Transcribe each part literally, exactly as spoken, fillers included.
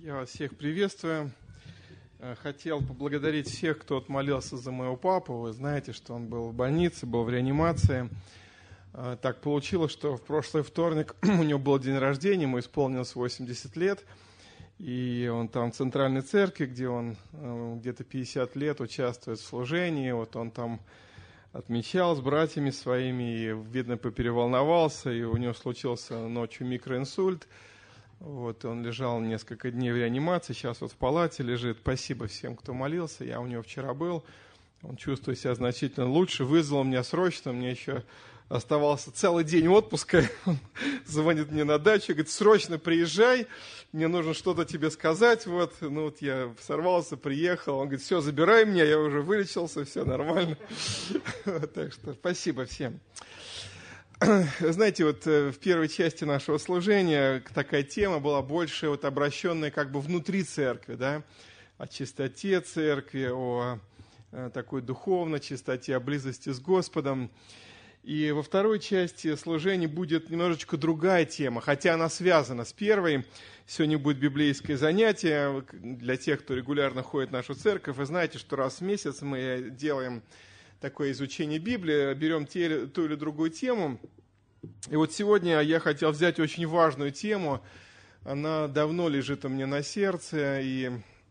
Я вас всех приветствую. Хотел поблагодарить всех, кто отмолился за моего папу. Вы знаете, что он был в больнице, был в реанимации. Так получилось, что в прошлый вторник у него был день рождения, ему исполнилось восемьдесят лет. И он там в Центральной Церкви, где он где-то пятьдесят лет участвует в служении. Вот он там отмечал с братьями своими, и, видно, попереволновался, и у него случился ночью микроинсульт. Вот, он лежал несколько дней в реанимации, сейчас вот в палате лежит. Спасибо всем, кто молился. Я у него вчера был. Он чувствует себя значительно лучше. Вызвал меня срочно. Мне еще оставался целый день отпуска. Он звонит мне на дачу, говорит: срочно приезжай, мне нужно что-то тебе сказать. Вот, ну вот я сорвался, приехал. Он говорит: все, забирай меня, я уже вылечился, все нормально. Так что спасибо всем. Знаете, вот в первой части нашего служения такая тема была больше вот обращенная как бы внутри церкви, да, о чистоте церкви, о такой духовной чистоте, о близости с Господом. И во второй части служения будет немножечко другая тема, хотя она связана с первой. Сегодня будет библейское занятие для тех, кто регулярно ходит в нашу церковь. Вы знаете, что раз в месяц мы делаем такое изучение Библии, берем те, ту или другую тему. И вот сегодня я хотел взять очень важную тему. Она давно лежит у меня на сердце, и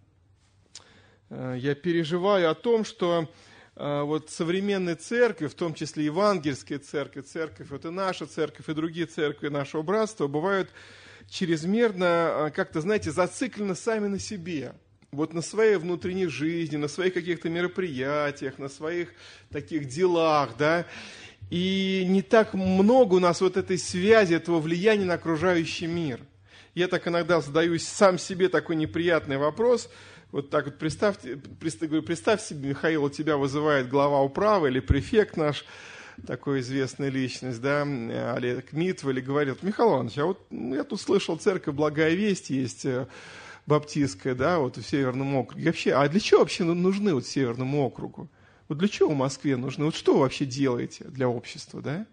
я переживаю о том, что вот современная церковь, в том числе евангельская церковь, церковь, вот и наша церковь, и другие церкви нашего братства, бывают чрезмерно, как-то, знаете, зациклены сами на себе. Вот на своей внутренней жизни, на своих каких-то мероприятиях, на своих таких делах, да, и не так много у нас вот этой связи, этого влияния на окружающий мир. Я так иногда задаю сам себе такой неприятный вопрос. Вот так вот представьте, представь, говорю, представь себе, Михаил, у тебя вызывает глава управы или префект наш, такой известная личность, да, Олег Митв, или говорит: Михаил Иванович, а вот я тут слышал, церковь Благая Весть есть, баптистская, да, вот в Северном округе. Вообще, а для чего вообще нужны вот Северному округу? Вот для чего в Москве нужны? Вот что вы вообще делаете для общества, да?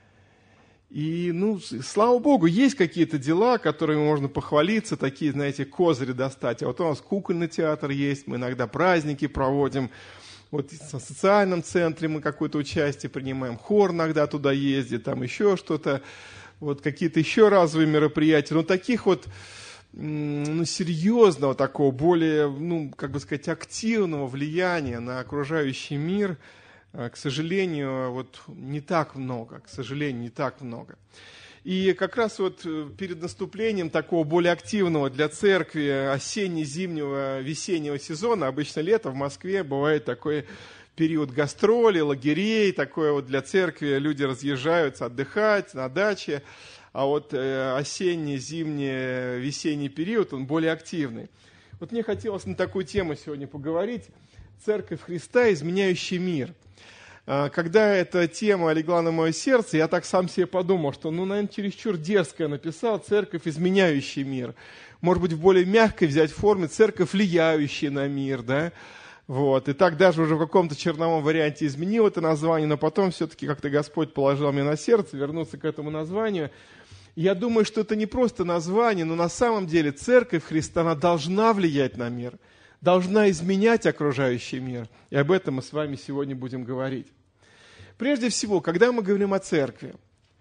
И, ну, слава Богу, есть какие-то дела, которыми можно похвалиться, такие, знаете, козыри достать. А вот у нас кукольный театр есть, мы иногда праздники проводим. Вот в социальном центре мы какое-то участие принимаем, хор иногда туда ездит, там еще что-то, вот какие-то еще разовые мероприятия. Но таких вот, ну, серьезного такого, более, ну, как бы сказать, активного влияния на окружающий мир, к сожалению, вот не так много, к сожалению, не так много. И как раз вот перед наступлением такого более активного для церкви осенне-зимнего, весеннего сезона, обычно лето в Москве бывает такой период гастролей, лагерей, такое вот для церкви, люди разъезжаются отдыхать на даче. А вот осенний, зимний, весенний период, он более активный. Вот мне хотелось на такую тему сегодня поговорить. Церковь Христа, изменяющий мир. Когда эта тема легла на мое сердце, я так сам себе подумал, что, ну, наверное, чересчур дерзко написал: церковь, изменяющий мир. Может быть, в более мягкой взять форме: церковь, влияющая на мир, да. Вот. И так даже уже в каком-то черновом варианте изменил это название, но потом все-таки как-то Господь положил мне на сердце вернуться к этому названию. Я думаю, что это не просто название, но на самом деле Церковь Христа, она должна влиять на мир, должна изменять окружающий мир. И об этом мы с вами сегодня будем говорить. Прежде всего, когда мы говорим о церкви,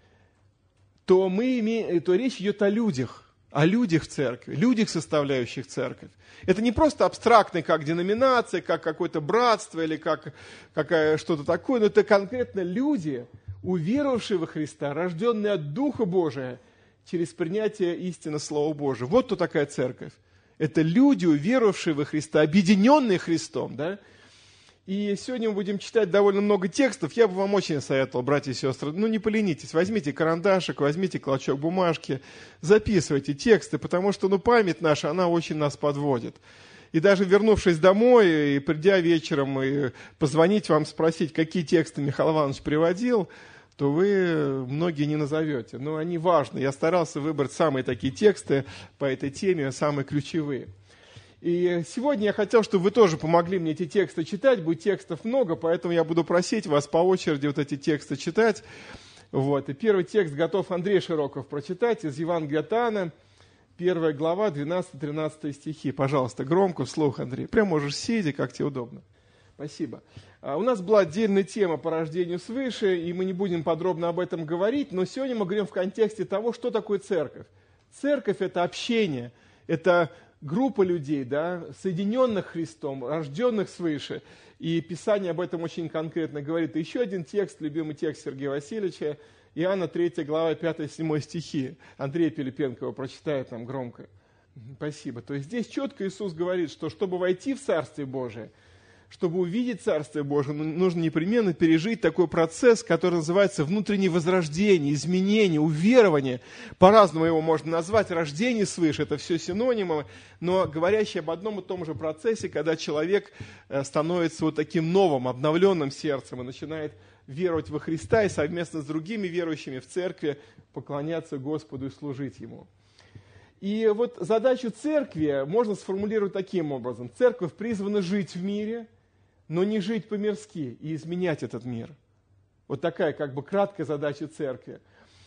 то, мы имеем, то речь идет о людях, о людях в церкви, людях, составляющих церковь. Это не просто абстрактно, как деноминация, как какое-то братство или как какая, что-то такое, но это конкретно люди, уверовавшие во Христа, рожденные от Духа Божия, через принятие истины Слова Божия. Вот кто такая церковь. Это люди, уверовавшие во Христа, объединенные Христом, да? И сегодня мы будем читать довольно много текстов. Я бы вам очень советовал, братья и сестры, ну не поленитесь, возьмите карандашик, возьмите клочок бумажки, записывайте тексты, потому что, ну, память наша, она очень нас подводит. И даже вернувшись домой, и придя вечером, и позвонить вам, спросить, какие тексты Михаил Иванович приводил, то вы многие не назовете. Но они важны. Я старался выбрать самые такие тексты по этой теме, самые ключевые. И сегодня я хотел, чтобы вы тоже помогли мне эти тексты читать. Будет текстов много, поэтому я буду просить вас по очереди вот эти тексты читать. Вот. И первый текст готов Андрей Широков прочитать из Евангелия от Иоанна, первая глава, двенадцатый-тринадцатый стихи. Пожалуйста, громко, вслух, Андрей. Прям можешь сидя, как тебе удобно. Спасибо. У нас была отдельная тема по рождению свыше, и мы не будем подробно об этом говорить, но сегодня мы говорим в контексте того, что такое церковь. Церковь – это общение, это группа людей, да, соединенных Христом, рожденных свыше. И Писание об этом очень конкретно говорит. И еще один текст, любимый текст Сергея Васильевича, Иоанна третья глава, пятый-седьмой стихи. Андрей Пилипенко его прочитает нам громко. Спасибо. То есть здесь четко Иисус говорит, что чтобы войти в Царствие Божие, чтобы увидеть Царствие Божие, нужно непременно пережить такой процесс, который называется внутреннее возрождение, изменение, уверование. По-разному его можно назвать. Рождение свыше – это все синонимы, но говорящие об одном и том же процессе, когда человек становится вот таким новым, обновленным сердцем и начинает веровать во Христа и совместно с другими верующими в церкви поклоняться Господу и служить Ему. И вот задачу церкви можно сформулировать таким образом. Церковь призвана жить в мире, но не жить по-мирски и изменять этот мир. Вот такая как бы краткая задача церкви.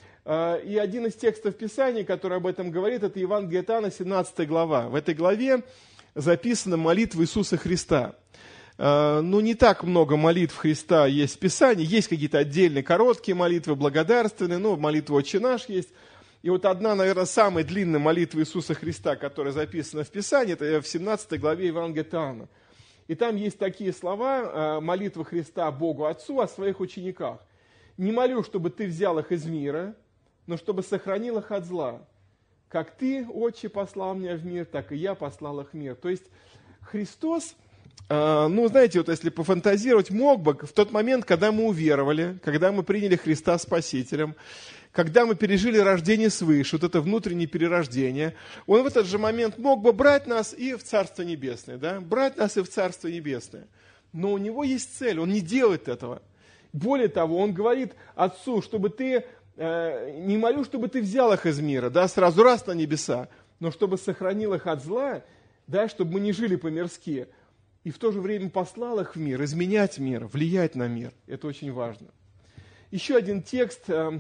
И один из текстов Писания, который об этом говорит, это Евангелие от Иоанна, семнадцатая глава. В этой главе записана молитва Иисуса Христа. Ну, не так много молитв Христа есть в Писании. Есть какие-то отдельные короткие молитвы, благодарственные, ну, молитва «Отче наш» есть. И вот одна, наверное, самая длинная молитва Иисуса Христа, которая записана в Писании, это в семнадцатой главе Евангелия от Иоанна. И там есть такие слова, молитва Христа Богу Отцу о своих учениках. «Не молю, чтобы ты взял их из мира, но чтобы сохранил их от зла. Как ты, Отче, послал меня в мир, так и я послал их в мир». То есть Христос, ну, знаете, вот если пофантазировать, мог бы в тот момент, когда мы уверовали, когда мы приняли Христа Спасителем, когда мы пережили рождение свыше, вот это внутреннее перерождение, он в этот же момент мог бы брать нас и в Царство Небесное, да, брать нас и в Царство Небесное. Но у него есть цель, он не делает этого. Более того, он говорит Отцу, чтобы ты, э, не молю, чтобы ты взял их из мира, да, сразу раз на небеса, но чтобы сохранил их от зла, да, чтобы мы не жили по-мирски, и в то же время послал их в мир, изменять мир, влиять на мир. Это очень важно. Еще один текст, э,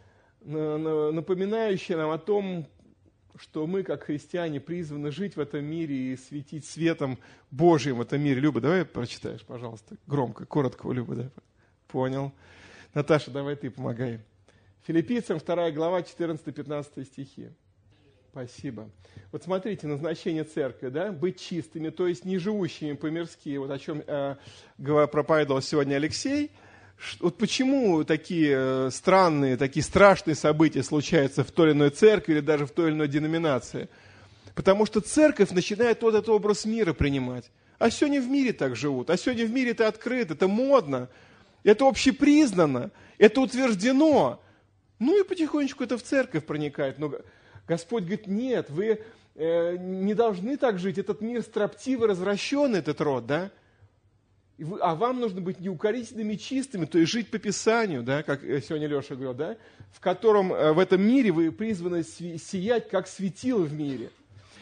напоминающий нам о том, что мы, как христиане, призваны жить в этом мире и светить светом Божьим в этом мире. Люба, давай прочитаешь, пожалуйста, громко, коротко, Люба, да? Понял. Наташа, давай ты помогай. Филиппийцам вторая глава, четырнадцатый-пятнадцатый стихи. Спасибо. Вот смотрите, назначение церкви, да, быть чистыми, то есть не живущими по-мирски, вот о чем э, проповедовал сегодня Алексей. Вот почему такие странные, такие страшные события случаются в той или иной церкви или даже в той или иной деноминации? Потому что церковь начинает вот этот образ мира принимать. А сегодня в мире так живут, а сегодня в мире это открыто, это модно, это общепризнано, это утверждено. Ну и потихонечку это в церковь проникает. Но Господь говорит, нет, вы э, не должны так жить, этот мир строптивый, развращенный, этот род, да? А вам нужно быть неукорительными, чистыми, то есть жить по Писанию, да, как сегодня Леша говорил, да, в котором в этом мире вы призваны сиять, как светило в мире.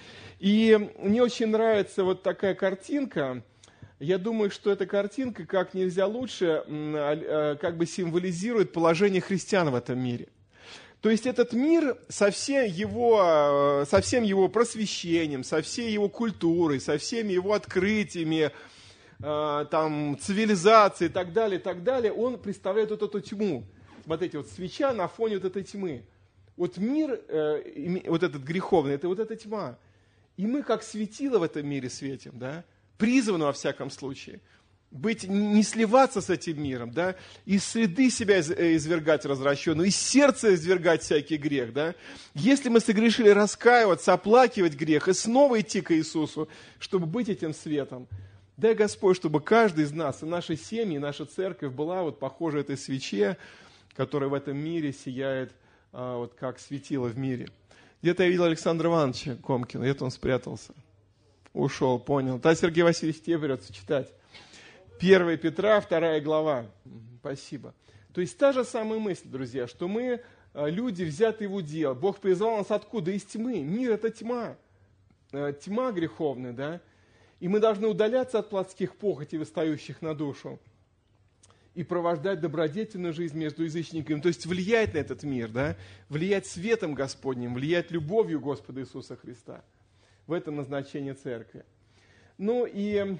И мне очень нравится вот такая картинка. Я думаю, что эта картинка как нельзя лучше как бы символизирует положение христиан в этом мире. То есть этот мир со всем его, со всем его просвещением, со всей его культурой, со всеми его открытиями, там, цивилизации и так далее, и так далее, он представляет вот эту тьму. Смотрите, вот свеча на фоне вот этой тьмы. Вот мир, э, вот этот греховный, это вот эта тьма. И мы как светило в этом мире светим, да, призваны во всяком случае. Быть, не сливаться с этим миром, да, из среды себя извергать развращенную, из сердца извергать всякий грех, да. Если мы согрешили, раскаиваться, оплакивать грех и снова идти к Иисусу, чтобы быть этим светом. Дай, Господь, чтобы каждый из нас, и наши семьи, и наша церковь была вот похожа этой свече, которая в этом мире сияет, а, вот как светило в мире. Где-то я видел Александра Ивановича Комкина, где-то он спрятался. Ушел, понял. Да, Сергей Васильевич, тебе придется читать. первое Петра, вторая глава. Спасибо. То есть та же самая мысль, друзья, что мы люди, взятые в удел. Бог призвал нас откуда? Из тьмы. Мир – это тьма. Тьма греховная, да? И мы должны удаляться от плотских похотей, восстающих на душу. и провождать добродетельную жизнь между язычниками, то есть влиять на этот мир, да? Влиять светом Господним, влиять любовью Господа Иисуса Христа. В этом назначение церкви. Ну и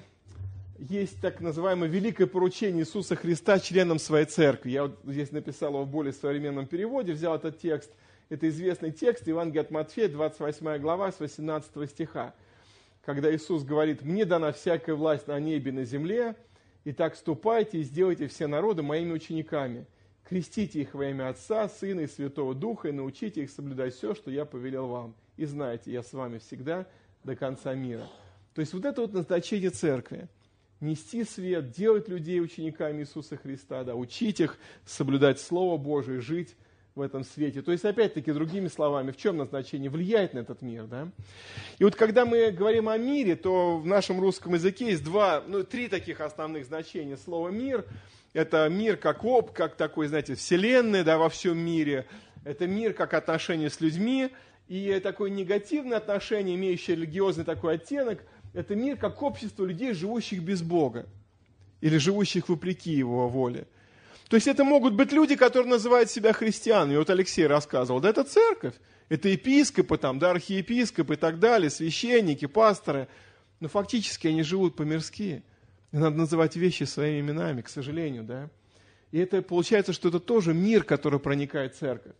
есть так называемое великое поручение Иисуса Христа членам своей церкви. Я вот здесь написал его в более современном переводе, взял этот текст. Это известный текст, Евангелие от Матфея, двадцать восьмая глава, с восемнадцатого стиха. Когда Иисус говорит: «Мне дана всякая власть на небе и на земле, итак ступайте и сделайте все народы моими учениками. Крестите их во имя Отца, Сына и Святого Духа, и научите их соблюдать все, что я повелел вам. И знайте, я с вами всегда до конца мира». То есть вот это вот назначение церкви. Нести свет, делать людей учениками Иисуса Христа, да, учить их соблюдать Слово Божие, жить в этом свете. То есть, опять-таки, другими словами, в чем назначение? Влиять на этот мир, да? И вот когда мы говорим о мире, то в нашем русском языке есть два, ну, три таких основных значения слова «мир». Это мир как об, как такой, знаете, вселенная, да, во всем мире. Это мир как отношение с людьми. И такое негативное отношение, имеющее религиозный такой оттенок, это мир как общество людей, живущих без Бога. Или живущих вопреки Его воле. То есть это могут быть люди, которые называют себя христианами. Вот Алексей рассказывал, да, это церковь, это епископы, там, да, архиепископы и так далее, священники, пасторы. Но фактически они живут по-мирски. И надо называть вещи своими именами, к сожалению, да. И это получается, что это тоже мир, который проникает в церковь.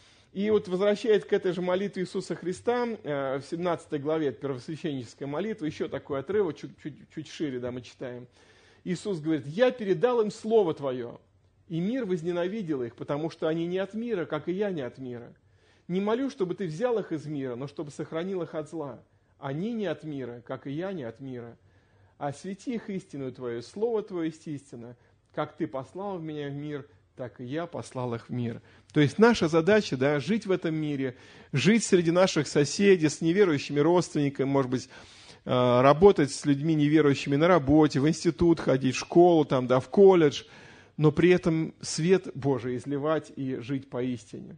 И вот возвращаясь к этой же молитве Иисуса Христа, в семнадцатой главе, это первосвященническая молитва, еще такой отрывок, чуть-чуть чуть шире, да, мы читаем. Иисус говорит: «Я передал им Слово Твое, и мир возненавидел их, потому что они не от мира, как и я не от мира. Не молю, чтобы Ты взял их из мира, но чтобы сохранил их от зла. Они не от мира, как и я не от мира. Освети их истину Твою, Слово Твое есть истина. Как Ты послал меня в мир, так и я послал их в мир». То есть наша задача, да, жить в этом мире, жить среди наших соседей, с неверующими родственниками, может быть, работать с людьми неверующими на работе, в институт ходить, в школу, там, да, в колледж, но при этом свет Божий изливать и жить поистине.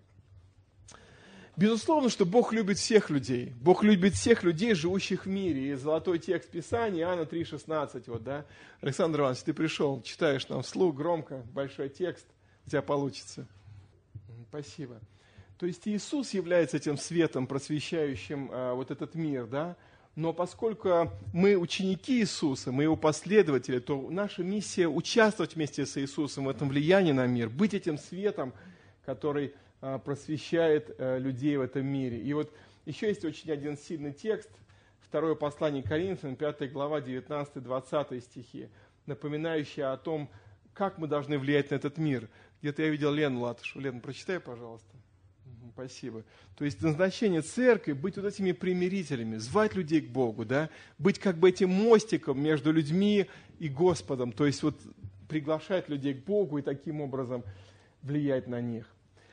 Безусловно, что Бог любит всех людей. Бог любит всех людей, живущих в мире. И золотой текст Писания, Иоанна три шестнадцать. Вот, да? Александр Иванович, ты пришел, читаешь нам вслух громко, большой текст, у тебя получится. Спасибо. То есть Иисус является этим светом, просвещающим а, вот этот мир, да? Но поскольку мы ученики Иисуса, мы Его последователи, то наша миссия участвовать вместе с Иисусом в этом влиянии на мир, быть этим светом, который а, просвещает а, людей в этом мире. И вот еще есть очень один сильный текст, второе послание Коринфянам, пятая глава, девятнадцатый-двадцатый стихи, напоминающий о том, как мы должны влиять на этот мир. Где-то я видел Лену Латышеву. Лена, прочитай, пожалуйста. Спасибо. То есть назначение церкви — быть вот этими примирителями, звать людей к Богу, да? Быть как бы этим мостиком между людьми и Господом, то есть вот приглашать людей к Богу и таким образом влиять на них.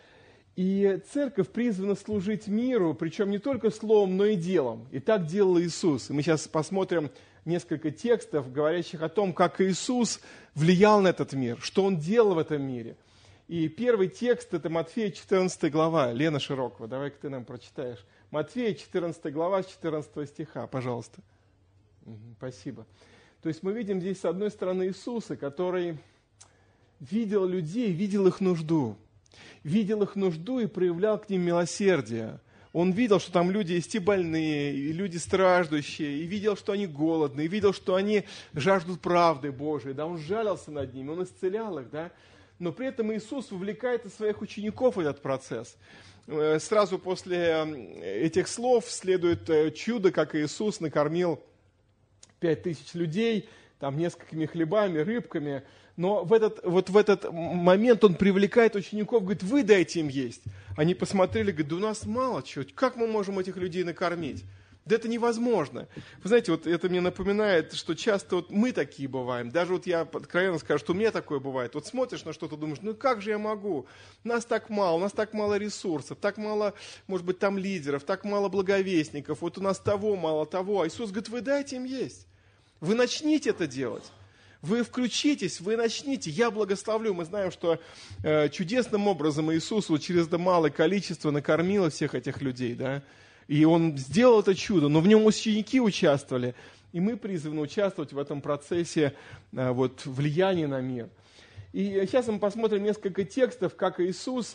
И церковь призвана служить миру, причем не только словом, но и делом. И так делал Иисус. И мы сейчас посмотрим несколько текстов, говорящих о том, как Иисус влиял на этот мир, что Он делал в этом мире. И первый текст — это Матфея четырнадцатая глава. Лена Широкова, давай-ка ты нам прочитаешь. Матфея четырнадцатая глава, с четырнадцатого стиха, пожалуйста. Спасибо. То есть мы видим здесь, с одной стороны, Иисуса, который видел людей, видел их нужду. Видел их нужду и проявлял к ним милосердие. Он видел, что там люди есть и больные, и люди страждущие, и видел, что они голодны, и видел, что они жаждут правды Божией. Да, он жалился над ними, он исцелял их, да. Но при этом Иисус вовлекает и своих учеников в этот процесс. Сразу после этих слов следует чудо, как Иисус накормил пять тысяч людей, там, несколькими хлебами, рыбками. Но в этот, вот в этот момент Он привлекает учеников, говорит: вы дайте им есть. Они посмотрели, говорят: да у нас мало чего, как мы можем этих людей накормить? Да это невозможно. Вы знаете, вот это мне напоминает, что часто вот мы такие бываем. Даже вот я откровенно скажу, что у меня такое бывает. Вот смотришь на что-то, думаешь: ну как же я могу? Нас так мало, у нас так мало ресурсов, так мало, может быть, там лидеров, так мало благовестников, вот у нас того мало, того. А Иисус говорит: вы дайте им есть. Вы начните это делать. Вы включитесь, вы начните. Я благословлю. Мы знаем, что э, чудесным образом Иисус вот через это малое количество накормил всех этих людей, да. И Он сделал это чудо, но в нем ученики участвовали. И мы призваны участвовать в этом процессе вот, влияния на мир. И сейчас мы посмотрим несколько текстов, как Иисус,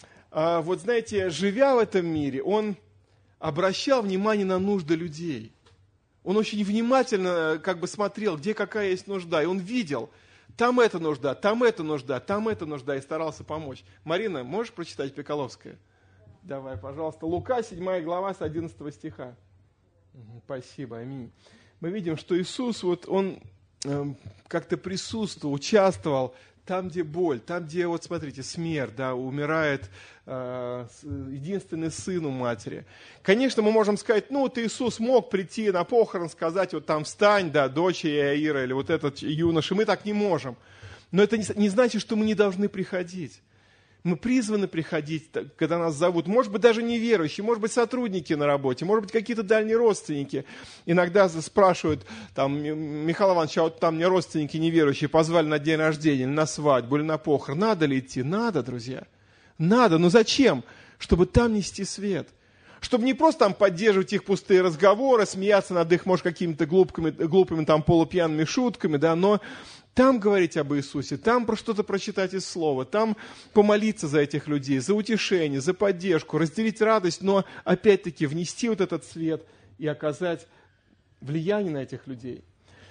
вот знаете, живя в этом мире, Он обращал внимание на нужды людей. Он очень внимательно как бы смотрел, где какая есть нужда. И Он видел, там эта нужда, там эта нужда, там эта нужда, и старался помочь. Марина, можешь прочитать Пикаловская? Давай, пожалуйста. Лука, седьмая глава, с одиннадцатого стиха. Спасибо, аминь. Мы видим, что Иисус, вот Он э, как-то присутствовал, участвовал там, где боль, там, где, вот смотрите, смерть, да, умирает э, единственный сын у матери. Конечно, мы можем сказать, ну, вот Иисус мог прийти на похорон, сказать, вот там встань, да, дочь Иаира, или вот этот юноша, мы так не можем. Но это не, не значит, что мы не должны приходить. Мы призваны приходить, когда нас зовут. Может быть, даже неверующие, может быть, сотрудники на работе, может быть, какие-то дальние родственники. Иногда спрашивают, там, Михаил Иванович, а вот там мне родственники неверующие позвали на день рождения, или на свадьбу, или на похорон. Надо ли идти? Надо, друзья. Надо. Но зачем? Чтобы там нести свет. Чтобы не просто там поддерживать их пустые разговоры, смеяться над их, может, какими-то глупыми, глупыми там полупьяными шутками, да, но там говорить об Иисусе, там про что-то прочитать из Слова, там помолиться за этих людей, за утешение, за поддержку, разделить радость, но опять-таки внести вот этот свет и оказать влияние на этих людей.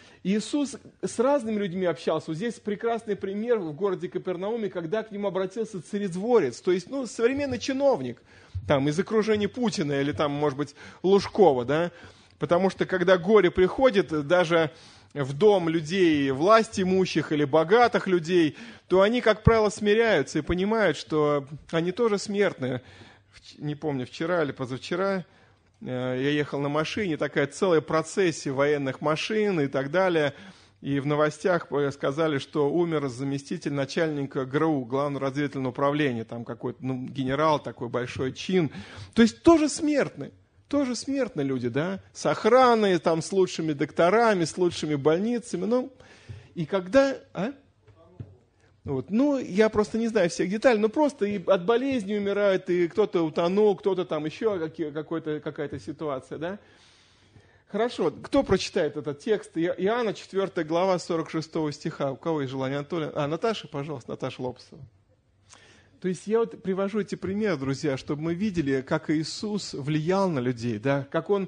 Иисус с разными людьми общался. Вот здесь прекрасный пример в городе Капернауме, когда к нему обратился царедворец, то есть ну, современный чиновник там, из окружения Путина или там, может быть, Лужкова, да? Потому что когда горе приходит, даже в дом людей, власть имущих или богатых людей, то они, как правило, смиряются и понимают, что они тоже смертны. Не помню, вчера или позавчера я ехал на машине, такая целая процессия военных машин и так далее. И в новостях сказали, что умер заместитель начальника ГРУ, Главного разведывательного управления, там какой-то ну, генерал, такой большой чин. То есть тоже смертны. Тоже смертны люди, да, с охраной, там, с лучшими докторами, с лучшими больницами, ну, и когда, а? Вот, ну, я просто не знаю всех деталей, но просто и от болезни умирают, и кто-то утонул, кто-то там еще какой-то, какая-то ситуация, да. Хорошо, кто прочитает этот текст? Иоанна, четвёртая глава, сорок шестого стиха. У кого есть желание? Анатолий? А, Наташа, пожалуйста, Наташа Лопсова. То есть я вот привожу эти примеры, друзья, чтобы мы видели, как Иисус влиял на людей, да, как Он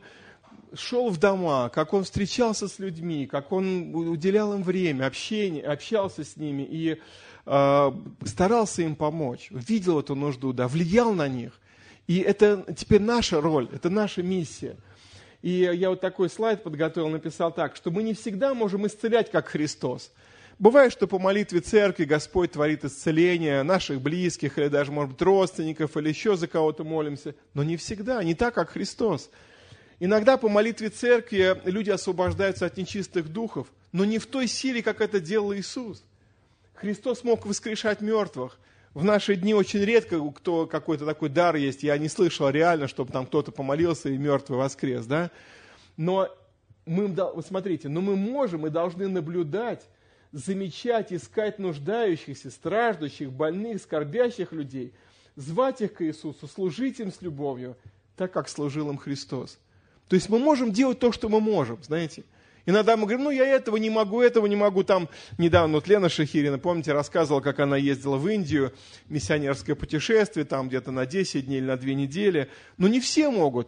шел в дома, как Он встречался с людьми, как Он уделял им время, общение, общался с ними и э, старался им помочь, видел эту нужду, да, влиял на них. И это теперь наша роль, это наша миссия. И я вот такой слайд подготовил, написал так, что мы не всегда можем исцелять, как Христос. Бывает, что по молитве церкви Господь творит исцеление наших близких, или даже, может быть, родственников, или еще за кого-то молимся. Но не всегда, не так, как Христос. Иногда по молитве церкви люди освобождаются от нечистых духов, но не в той силе, как это делал Иисус. Христос мог воскрешать мертвых. В наши дни очень редко кто какой-то такой дар есть. Я не слышал реально, чтобы там кто-то помолился и мертвый воскрес, да? Но мы, вот смотрите, но мы можем и должны наблюдать, замечать, искать нуждающихся, страждущих, больных, скорбящих людей, звать их к Иисусу, служить им с любовью, так как служил им Христос. То есть мы можем делать то, что мы можем, знаете. Иногда мы говорим, ну я этого не могу, этого не могу. Там недавно вот Лена Шахирина, помните, рассказывала, как она ездила в Индию, миссионерское путешествие, там где-то на десять дней или на две недели. Но не все могут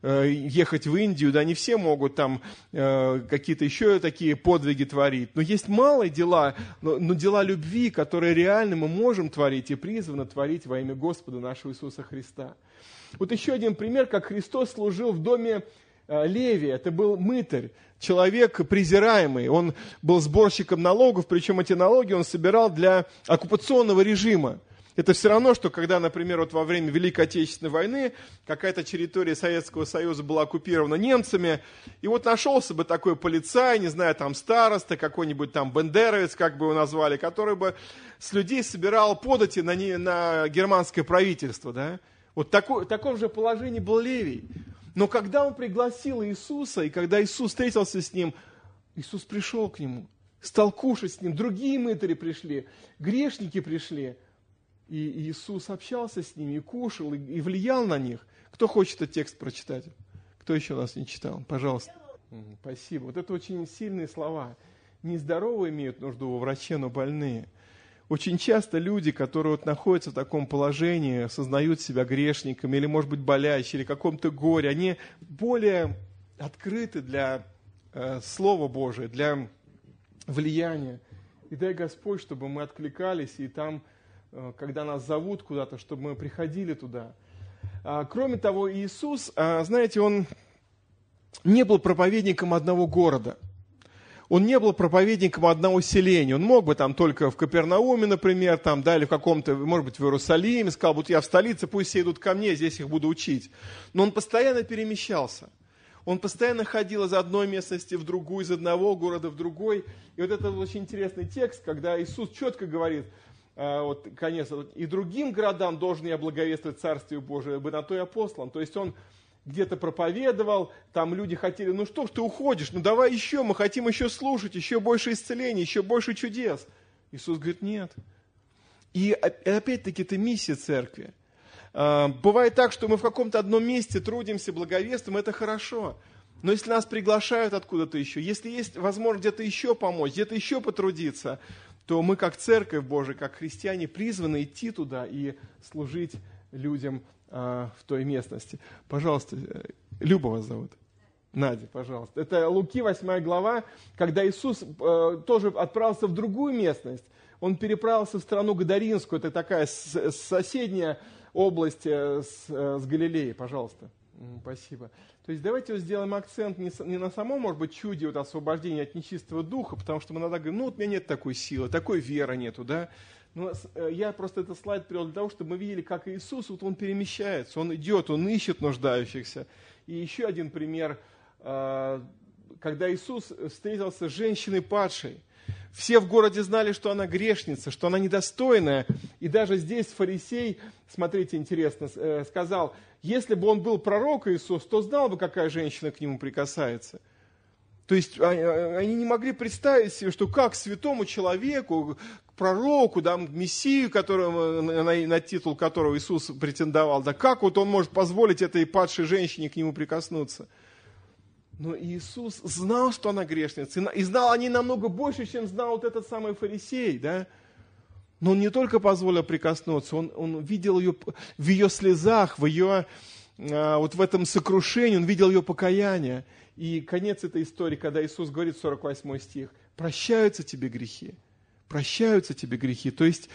ехать в Индию, да, не все могут там э, какие-то еще такие подвиги творить. Но есть малые дела, но, но дела любви, которые реально мы можем творить и призваны творить во имя Господа нашего Иисуса Христа. Вот еще один пример, как Христос служил в доме э, Левия. Это был мытарь, человек презираемый. Он был сборщиком налогов, причем эти налоги он собирал для оккупационного режима. Это все равно, что когда, например, вот во время Великой Отечественной войны какая-то территория Советского Союза была оккупирована немцами, и вот нашелся бы такой полицай, не знаю, там староста, какой-нибудь там бендеровец, как бы его назвали, который бы с людей собирал подати на, не, на германское правительство, да? Вот такой, в таком же положении был Левий. Но когда он пригласил Иисуса, и когда Иисус встретился с ним, Иисус пришел к нему, стал кушать с ним, другие мытари пришли, грешники пришли. И Иисус общался с ними, и кушал, и влиял на них. Кто хочет этот текст прочитать? Кто еще нас не читал? Пожалуйста. Спасибо. Вот это очень сильные слова. Нездоровые имеют нужду во враче, но больные. Очень часто люди, которые вот находятся в таком положении, осознают себя грешниками, или, может быть, болящими, или в каком-то горе, они более открыты для э, Слова Божия, для влияния. И дай Господь, чтобы мы откликались, и там, э, когда нас зовут куда-то, чтобы мы приходили туда. А, кроме того, Иисус, а, знаете, Он не был проповедником одного города. Он не был проповедником одного селения. Он мог бы там только в Капернауме, например, там, да, или в каком-то, может быть, в Иерусалиме, сказал, вот я в столице, пусть все идут ко мне, здесь их буду учить. Но он постоянно перемещался. Он постоянно ходил из одной местности в другую, из одного города в другой. И вот это очень интересный текст, когда Иисус четко говорит, вот, конец, и другим городам должен я благовествовать Царствие Божие, ибо на то я послан. То есть он где-то проповедовал, там люди хотели, ну что ж ты уходишь, ну давай еще, мы хотим еще слушать, еще больше исцелений, еще больше чудес. Иисус говорит, нет. И опять-таки это миссия церкви. Бывает так, что мы в каком-то одном месте трудимся, благовествуем, это хорошо. Но если нас приглашают откуда-то еще, если есть возможность где-то еще помочь, где-то еще потрудиться, то мы как церковь Божия, как христиане призваны идти туда и служить людям в той местности. Пожалуйста, Люба вас зовут. Надя, пожалуйста. Это Луки, восьмая глава, когда Иисус э, тоже отправился в другую местность. Он переправился в страну Гадаринскую, это такая с, соседняя область э, с, э, с Галилеей. Пожалуйста. Спасибо. То есть давайте вот сделаем акцент не, не на самом, может быть, чуде вот, освобождения от нечистого духа, потому что мы иногда говорим, ну вот у меня нет такой силы, такой веры нету, да. Но я просто этот слайд привел для того, чтобы мы видели, как Иисус, вот он перемещается, он идет, он ищет нуждающихся. И еще один пример, когда Иисус встретился с женщиной падшей. Все в городе знали, что она грешница, что она недостойная. И даже здесь фарисей, смотрите, интересно, сказал, если бы он был пророк Иисус, то знал бы, какая женщина к нему прикасается. То есть они не могли представить себе, что как святому человеку, пророку, да, мессию, которому, на, на титул которого Иисус претендовал, да как вот он может позволить этой падшей женщине к нему прикоснуться? Но Иисус знал, что она грешница, и знал о ней намного больше, чем знал вот этот самый фарисей, да? Но он не только позволил прикоснуться, он, он видел ее в ее слезах, в ее, вот в этом сокрушении, он видел ее покаяние. И конец этой истории, когда Иисус говорит, сорок восьмой стих, «Прощаются тебе грехи, прощаются тебе грехи». То есть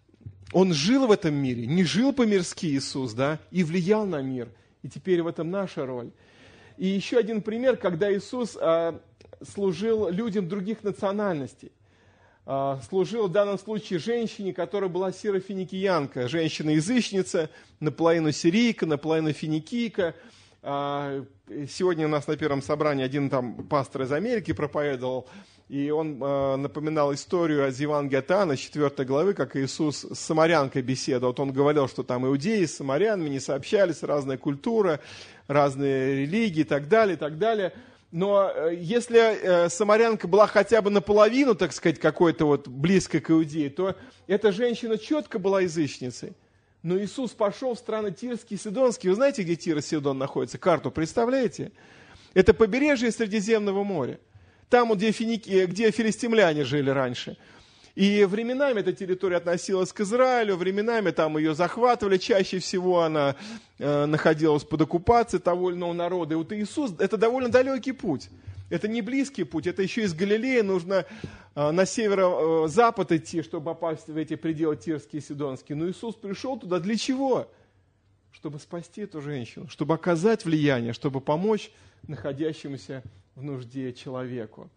он жил в этом мире, не жил по-мирски Иисус, да, и влиял на мир. И теперь в этом наша роль. И еще один пример, когда Иисус а, служил людям других национальностей. А, служил в данном случае женщине, которая была сирофиникиянка, женщина-язычница, наполовину сирийка, наполовину финикийка. Сегодня у нас на первом собрании один там пастор из Америки проповедовал, и он э, напоминал историю из Евангелия от Иоанна, четвёртой главы, как Иисус с самарянкой беседовал. Вот он говорил, что там иудеи с самарянами не сообщались, разная культура, разные религии и так далее, и так далее. Но э, если э, самарянка была хотя бы наполовину, так сказать, какой-то вот близкой к иудеи, то эта женщина четко была язычницей. Но Иисус пошел в страны Тирские и Сидонские. Вы знаете, где Тир и Сидон находятся? Карту представляете? Это побережье Средиземного моря. Там, где, финики, где филистимляне жили раньше. И временами эта территория относилась к Израилю, временами там ее захватывали. Чаще всего она э, находилась под оккупацией того или иного народа. И вот Иисус, это довольно далекий путь. Это не близкий путь, это еще из Галилеи нужно э, на северо-запад идти, чтобы попасть в эти пределы Тирские и Сидонские. Но Иисус пришел туда для чего? Чтобы спасти эту женщину, чтобы оказать влияние, чтобы помочь находящемуся в нужде человеку.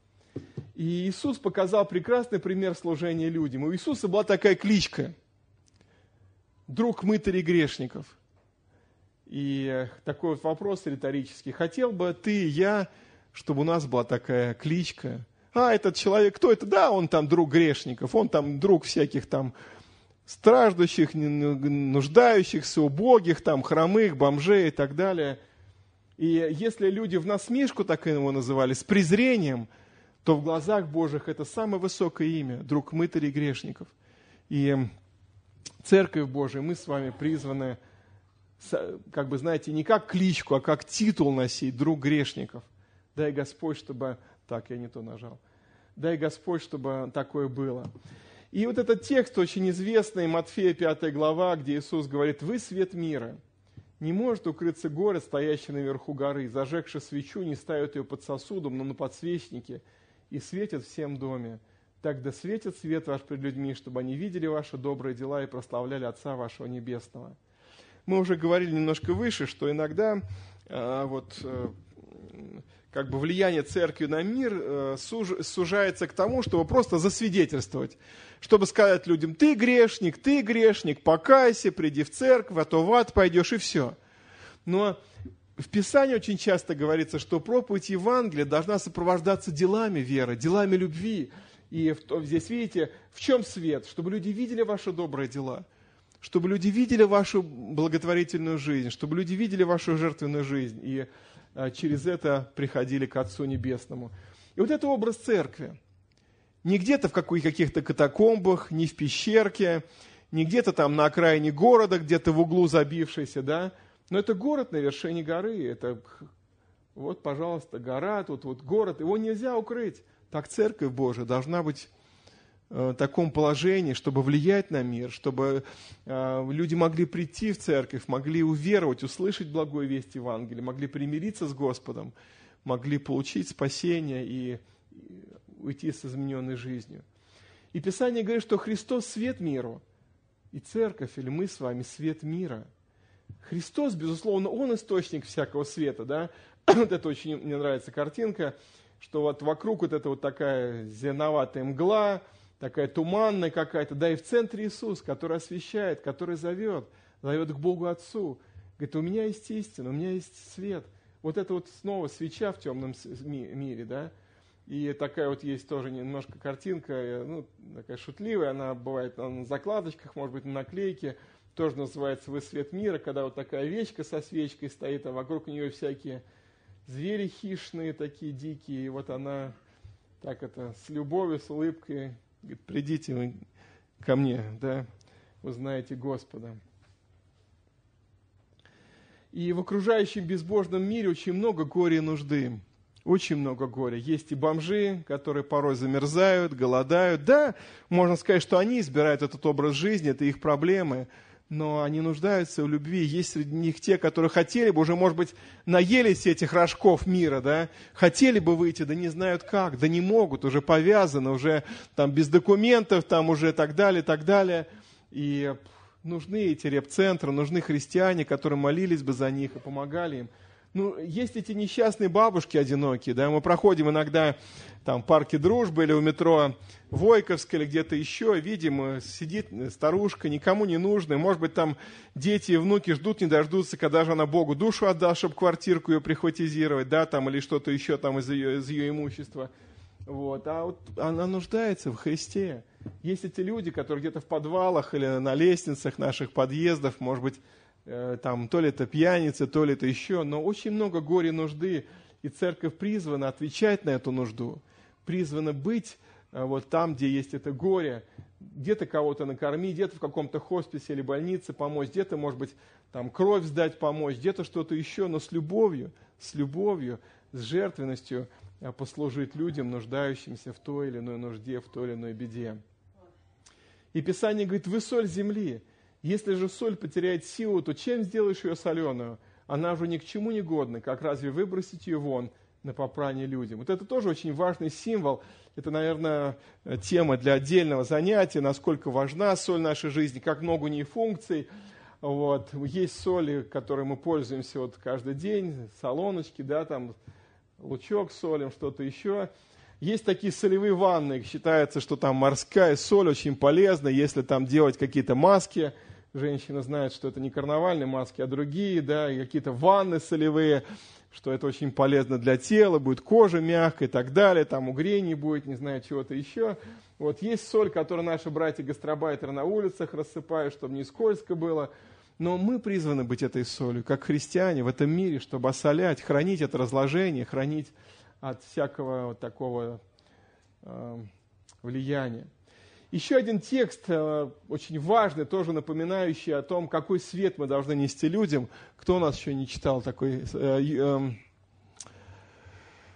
И Иисус показал прекрасный пример служения людям. У Иисуса была такая кличка – друг мытарей грешников. И такой вот вопрос риторический. Хотел бы ты, я, чтобы у нас была такая кличка? А, этот человек, кто это? Да, он там друг грешников, он там друг всяких там страждущих, нуждающихся, убогих, там, хромых, бомжей и так далее. И если люди в насмешку так его называли, с презрением, то в глазах Божьих это самое высокое имя, друг мытарей грешников. И Церковь Божия, мы с вами призваны, как бы, знаете, не как кличку, а как титул носить, друг грешников. Дай Господь, чтобы... Так, я не то нажал. Дай Господь, чтобы такое было. И вот этот текст очень известный, Матфея пятая глава, где Иисус говорит: «Вы свет мира. Не может укрыться город, стоящий наверху горы. Зажегши свечу, не ставят ее под сосудом, но на подсвечнике, и светят всем доме. Так да светит свет ваш пред людьми, чтобы они видели ваши добрые дела и прославляли Отца вашего Небесного». Мы уже говорили немножко выше, что иногда э, вот, э, как бы влияние церкви на мир э, суж, сужается к тому, чтобы просто засвидетельствовать, чтобы сказать людям: ты грешник, ты грешник, покайся, приди в церковь, а то в ад пойдешь, и все. Но в Писании очень часто говорится, что проповедь Евангелия должна сопровождаться делами веры, делами любви. И здесь, видите, в чем свет? Чтобы люди видели ваши добрые дела, чтобы люди видели вашу благотворительную жизнь, чтобы люди видели вашу жертвенную жизнь, и а, через это приходили к Отцу Небесному. И вот это образ церкви. Не где-то в каких-то катакомбах, не в пещерке, не где-то там на окраине города, где-то в углу забившийся, да, но это город на вершине горы, это вот, пожалуйста, гора, тут вот город, его нельзя укрыть. Так Церковь Божия должна быть в таком положении, чтобы влиять на мир, чтобы э, люди могли прийти в церковь, могли уверовать, услышать благую весть Евангелия, могли примириться с Господом, могли получить спасение и, и уйти с измененной жизнью. И Писание говорит, что Христос свет миру, и церковь, или мы с вами, свет мира. Христос, безусловно, Он источник всякого света, да? Вот это очень мне нравится картинка, что вот вокруг вот эта вот такая зеленоватая мгла, такая туманная какая-то, да, и в центре Иисус, который освещает, который зовет, зовет к Богу Отцу. Говорит: у меня есть истина, у меня есть свет. Вот это вот снова свеча в темном мире, да. И такая вот есть тоже немножко картинка, ну, такая шутливая, она бывает на закладочках, может быть, на наклейке, тоже называется «Вы свет мира», когда вот такая овечка со свечкой стоит, а вокруг нее всякие звери хищные, такие дикие, и вот она так это с любовью, с улыбкой говорит: придите вы ко мне, да, узнаете Господа. И в окружающем безбожном мире очень много горя и нужды. Очень много горя. Есть и бомжи, которые порой замерзают, голодают. Да, можно сказать, что они избирают этот образ жизни, это их проблемы, но они нуждаются в любви. Есть среди них те, которые хотели бы, уже, может быть, наелись этих рожков мира, да, хотели бы выйти, да не знают как, да не могут, уже повязаны, уже там без документов, там уже так далее, так далее. И нужны эти реп-центры, нужны христиане, которые молились бы за них и помогали им. Ну, есть эти несчастные бабушки одинокие, да, мы проходим иногда там в парке Дружбы или у метро Войковской или где-то еще, видим, сидит старушка, никому не нужная, может быть, там дети и внуки ждут, не дождутся, когда же она Богу душу отдаст, чтобы квартирку ее прихватизировать, да, там, или что-то еще там из ее, из ее имущества. Вот. А вот она нуждается в Христе. Есть эти люди, которые где-то в подвалах или на лестницах наших подъездов, может быть, там, то ли это пьяницы, то ли это еще, но очень много горя и нужды, и церковь призвана отвечать на эту нужду, призвана быть вот там, где есть это горе, где-то кого-то накормить, где-то в каком-то хосписе или больнице помочь, где-то, может быть, там кровь сдать, помочь, где-то что-то еще, но с любовью, с любовью, с жертвенностью послужить людям, нуждающимся в той или иной нужде, в той или иной беде. И Писание говорит: вы соль земли. Если же соль потеряет силу, то чем сделаешь ее соленую? Она уже ни к чему не годна, как разве выбросить ее вон на попрание людям? Вот это тоже очень важный символ. Это, наверное, тема для отдельного занятия, насколько важна соль в нашей жизни, как много у нее функций. Вот. Есть соли, которой мы пользуемся вот каждый день, солоночки, да, там лучок солим, что-то еще. Есть такие солевые ванны, считается, что там морская соль очень полезна, если там делать какие-то маски. Женщины знают, что это не карнавальные маски, а другие, да, и какие-то ванны солевые, что это очень полезно для тела, будет кожа мягкая и так далее, там угрей не будет, не знаю, чего-то еще. Вот есть соль, которую наши братья-гастробайтеры на улицах рассыпают, чтобы не скользко было. Но мы призваны быть этой солью, как христиане в этом мире, чтобы осолять, хранить от разложения, хранить от всякого вот такого э, влияния. Еще один текст, э, очень важный, тоже напоминающий о том, какой свет мы должны нести людям. Кто у нас еще не читал такой? Э, э,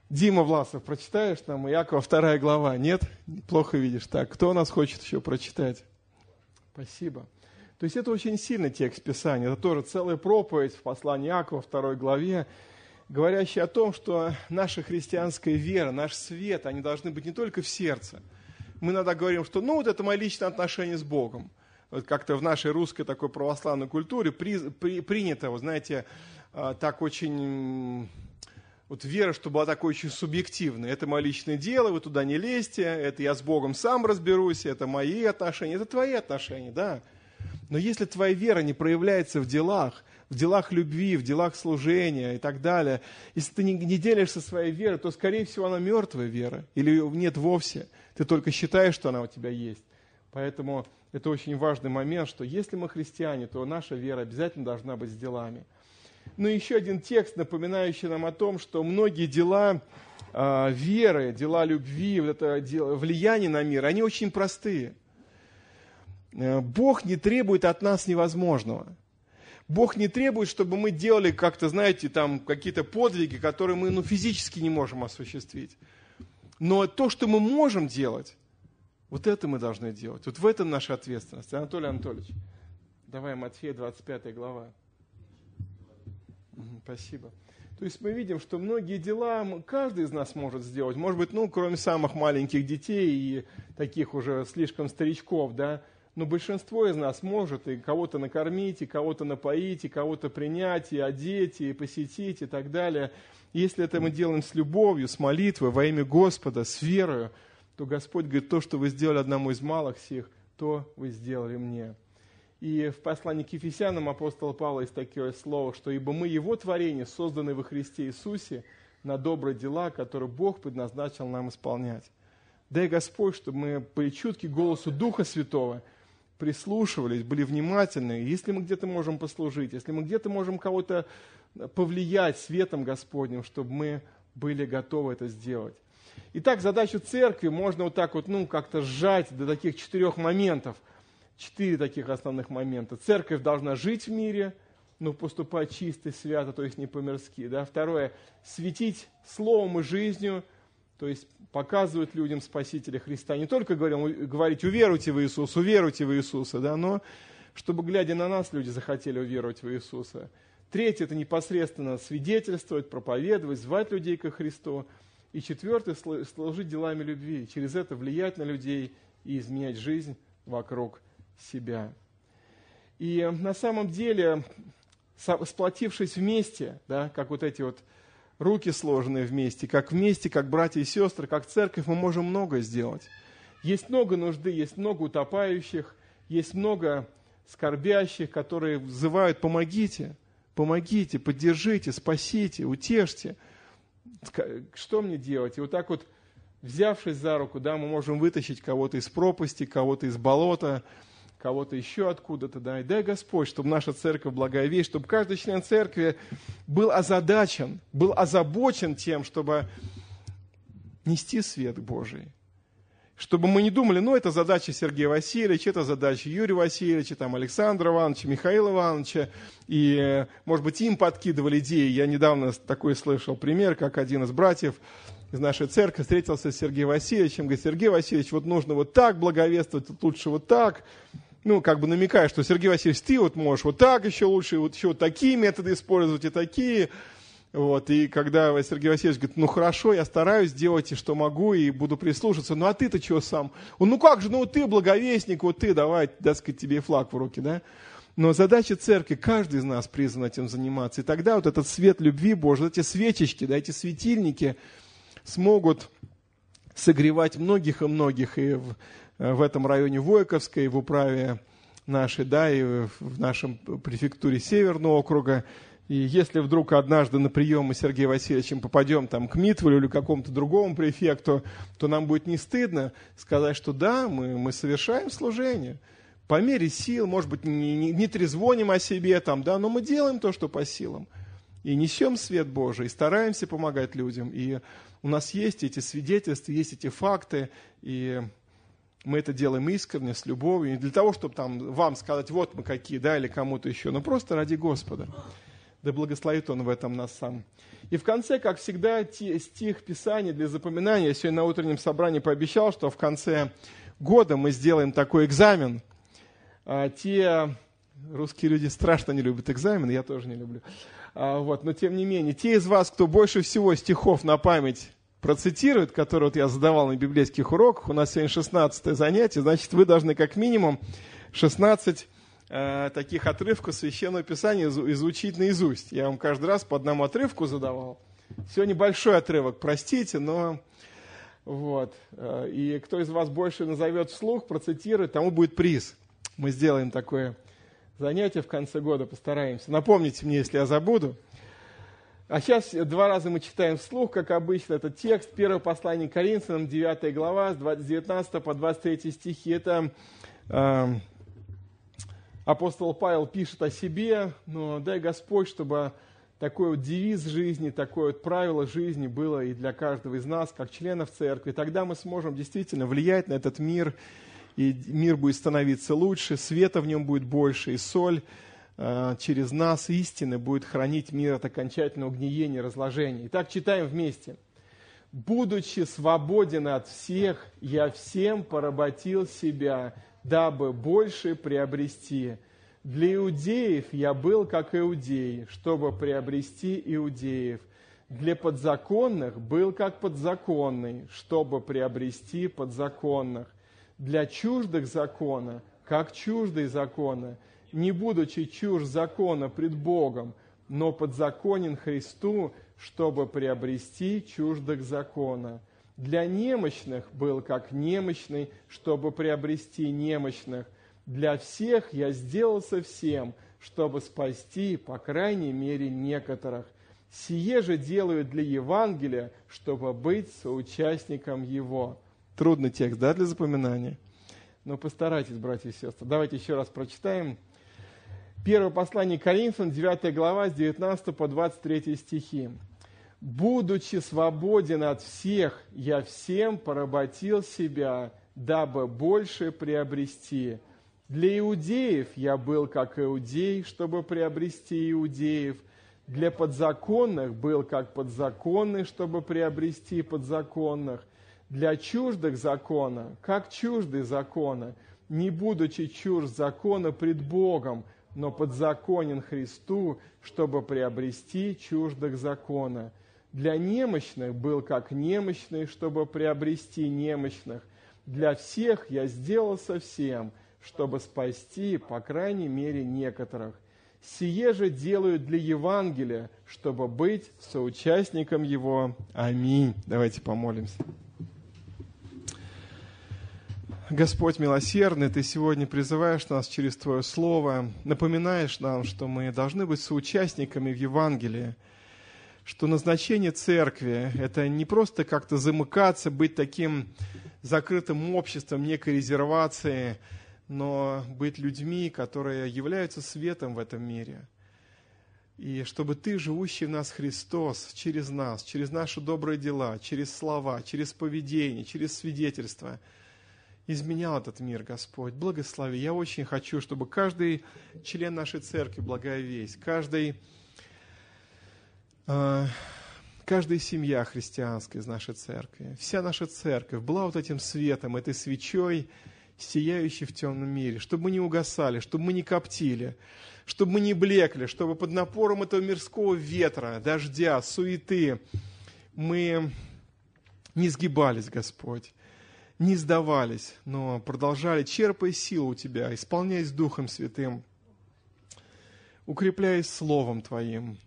Дима Власов, прочитаешь нам Иакова вторая глава? Нет? Плохо видишь. Так, кто у нас хочет еще прочитать? Спасибо. То есть это очень сильный текст Писания. Это тоже целая проповедь в послании Иакова второй главе, говорящая о том, что наша христианская вера, наш свет, они должны быть не только в сердце. Мы иногда говорим, что ну вот это мои личные отношения с Богом. Вот как-то в нашей русской такой православной культуре при, при, принято, вы знаете, так очень... Вот вера, что была такой очень субъективной. Это мое личное дело, вы туда не лезьте, это я с Богом сам разберусь, это мои отношения, это твои отношения, да. Но если твоя вера не проявляется в делах, в делах любви, в делах служения и так далее, если ты не, не делишься своей верой, то, скорее всего, она мертвая вера, или ее нет вовсе. Ты только считаешь, что она у тебя есть. Поэтому это очень важный момент, что если мы христиане, то наша вера обязательно должна быть с делами. Ну, еще один текст, напоминающий нам о том, что многие дела э, веры, дела любви, вот это дело, влияние на мир, они очень простые. Э, Бог не требует от нас невозможного. Бог не требует, чтобы мы делали как-то, знаете, там какие-то подвиги, которые мы ну, физически не можем осуществить. Но то, что мы можем делать, вот это мы должны делать. Вот в этом наша ответственность. Анатолий Анатольевич, давай Матфея двадцать пятая глава. Спасибо. То есть мы видим, что многие дела каждый из нас может сделать. Может быть, ну, кроме самых маленьких детей и таких уже слишком старичков, да, но большинство из нас может и кого-то накормить, и кого-то напоить, и кого-то принять, и одеть, и посетить, и так далее. Если это мы делаем с любовью, с молитвой, во имя Господа, с верою, то Господь говорит, то, что вы сделали одному из малых сих, то вы сделали мне. И в послании к Ефесянам апостол Павел есть такое слово, что «Ибо мы Его творение, созданные во Христе Иисусе, на добрые дела, которые Бог предназначил нам исполнять». Дай Господь, чтобы мы были чутки к голосу Духа Святого, прислушивались, были внимательны. Если мы где-то можем послужить, если мы где-то можем кого-то повлиять светом Господним, чтобы мы были готовы это сделать. Итак, задачу церкви можно вот так вот, ну, как-то сжать до таких четырех моментов. Четыре таких основных момента. Церковь должна жить в мире, но поступать чисто и свято, то есть не по-мирски. Да? Второе, светить словом и жизнью, то есть показывать людям Спасителя Христа. Не только говорим, говорить, уверуйте в Иисуса, уверуйте в Иисуса, да? Но чтобы, глядя на нас, люди захотели уверовать в Иисуса. Третье, это непосредственно свидетельствовать, проповедовать, звать людей ко Христу. И четвертое, служить делами любви, через это влиять на людей и изменять жизнь вокруг себя. И на самом деле, сплотившись вместе, да, как вот эти вот руки сложенные вместе, как вместе, как братья и сестры, как церковь, мы можем многое сделать. Есть много нужды, есть много утопающих, есть много скорбящих, которые взывают: помогите, помогите, поддержите, спасите, утешьте. Что мне делать? И вот так вот, взявшись за руку, да, мы можем вытащить кого-то из пропасти, кого-то из болота, кого-то еще откуда-то, да, и дай Господь, чтобы наша церковь, благая весть, чтобы каждый член церкви был озадачен, был озабочен тем, чтобы нести свет Божий. Чтобы мы не думали, ну, это задача Сергея Васильевича, это задача Юрия Васильевича, там, Александра Ивановича, Михаила Ивановича, и, может быть, им подкидывали идеи. Я недавно такой слышал пример, как один из братьев из нашей церкви встретился с Сергеем Васильевичем, говорит: Сергей Васильевич, вот нужно вот так благовествовать, вот лучше вот так. Ну, как бы намекая, что Сергей Васильевич, ты вот можешь вот так еще лучше, вот еще вот такие методы использовать и такие. Вот, и когда Сергей Васильевич говорит: ну хорошо, я стараюсь, делайте, что могу, и буду прислушаться. Ну а ты-то что сам? Он: ну как же, ну ты благовестник, вот ты, давай, так сказать, тебе флаг в руки, да? Но задача церкви, каждый из нас призван этим заниматься. И тогда вот этот свет любви Божьей, эти свечечки, да, эти светильники смогут согревать многих и многих и в, в этом районе Войковской, и в управе нашей, да, и в нашем префектуре Северного округа. И если вдруг однажды на прием мы с Сергеем Васильевичем попадем там, к Митволю или какому-то другому префекту, то нам будет не стыдно сказать, что да, мы, мы совершаем служение. По мере сил, может быть, не, не, не трезвоним о себе, там, да, но мы делаем то, что по силам. И несем свет Божий, и стараемся помогать людям. И у нас есть эти свидетельства, есть эти факты, и мы это делаем искренне, с любовью. Не для того, чтобы там, вам сказать, вот мы какие, да, или кому-то еще, но просто ради Господа. да благословит Он в этом нас сам. И в конце, как всегда, стих Писания для запоминания. Я сегодня на утреннем собрании пообещал, что в конце года мы сделаем такой экзамен. Те русские люди страшно не любят экзамены, я тоже не люблю. Вот, но тем не менее, те из вас, кто больше всего стихов на память процитирует, которые вот я задавал на библейских уроках, у нас сегодня шестнадцатое занятие, значит, вы должны как минимум шестнадцать э, таких отрывков Священного Писания изучить наизусть. Я вам каждый раз по одному отрывку задавал. Сегодня большой отрывок, простите, но вот. И кто из вас больше назовет вслух, процитирует, тому будет приз. Мы сделаем такое занятие в конце года, постараемся. Напомните мне, если я забуду. А сейчас два раза мы читаем вслух, как обычно, этот текст. Первое послание к Коринфянам, девятая глава, с девятнадцатого по двадцать третий стихи. Это э, апостол Павел пишет о себе, но дай Господь, чтобы такой вот девиз жизни, такое вот правило жизни было и для каждого из нас, как членов церкви. Тогда мы сможем действительно влиять на этот мир, и мир будет становиться лучше, света в нем будет больше, и соль э, через нас, истины, будет хранить мир от окончательного гниения, разложения. Итак, читаем вместе. «Будучи свободен от всех, я всем поработил себя, дабы больше приобрести. Для иудеев я был как иудей, чтобы приобрести иудеев. Для подзаконных был как подзаконный, чтобы приобрести подзаконных. Для чуждых закона, как чуждый закона, не будучи чужд закона пред Богом, но подзаконен Христу, чтобы приобрести чуждых закона. Для немощных был как немощный, чтобы приобрести немощных. Для всех я сделался всем, чтобы спасти, по крайней мере, некоторых. Сие же делаю для Евангелия, чтобы быть соучастником его». Трудный текст, да, для запоминания? Но постарайтесь, братья и сестры. Давайте еще раз прочитаем. Первое послание к Коринфянам, девятая глава, с девятнадцатого по двадцать третий стихи. «Будучи свободен от всех, я всем поработил себя, дабы больше приобрести. Для иудеев я был как иудей, чтобы приобрести иудеев. Для подзаконных был как подзаконный, чтобы приобрести подзаконных. Для чуждых закона, как чуждый закона, не будучи чужд закона пред Богом, но подзаконен Христу, чтобы приобрести чуждых закона. Для немощных был как немощный, чтобы приобрести немощных. Для всех я сделался всем, чтобы спасти, по крайней мере, некоторых. Сие же делаю для Евангелия, чтобы быть соучастником его. Аминь». Давайте помолимся. Господь милосердный, Ты сегодня призываешь нас через Твое Слово, напоминаешь нам, что мы должны быть соучастниками в Евангелии, что назначение церкви – это не просто как-то замыкаться, быть таким закрытым обществом, некой резервации, но быть людьми, которые являются светом в этом мире. И чтобы Ты, живущий в нас Христос, через нас, через наши добрые дела, через слова, через поведение, через свидетельство – изменял этот мир, Господь. Благослови. Я очень хочу, чтобы каждый член нашей церкви, благая весть, каждый, э, каждая семья христианская из нашей церкви, вся наша церковь была вот этим светом, этой свечой, сияющей в темном мире, чтобы мы не угасали, чтобы мы не коптили, чтобы мы не блекли, чтобы под напором этого мирского ветра, дождя, суеты мы не сгибались, Господь, не сдавались, но продолжали, черпая силу у Тебя, исполняясь Духом Святым, укрепляясь Словом Твоим,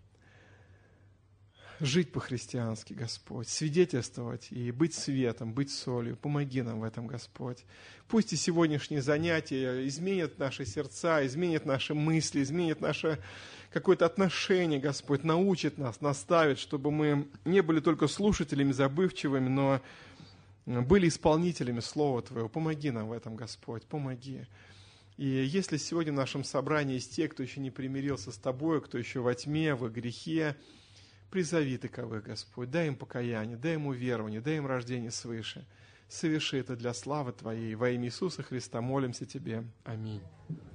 жить по-христиански, Господь, свидетельствовать и быть светом, быть солью. Помоги нам в этом, Господь. Пусть и сегодняшние занятия изменят наши сердца, изменят наши мысли, изменят наше какое-то отношение, Господь, научит нас, наставит, чтобы мы не были только слушателями забывчивыми, но были исполнителями Слова Твоего. Помоги нам в этом, Господь, помоги. И если сегодня в нашем собрании есть те, кто еще не примирился с Тобой, кто еще во тьме, во грехе, призови таковых, Господь, дай им покаяние, дай им уверование, дай им рождение свыше. Соверши это для славы Твоей. Во имя Иисуса Христа молимся Тебе. Аминь.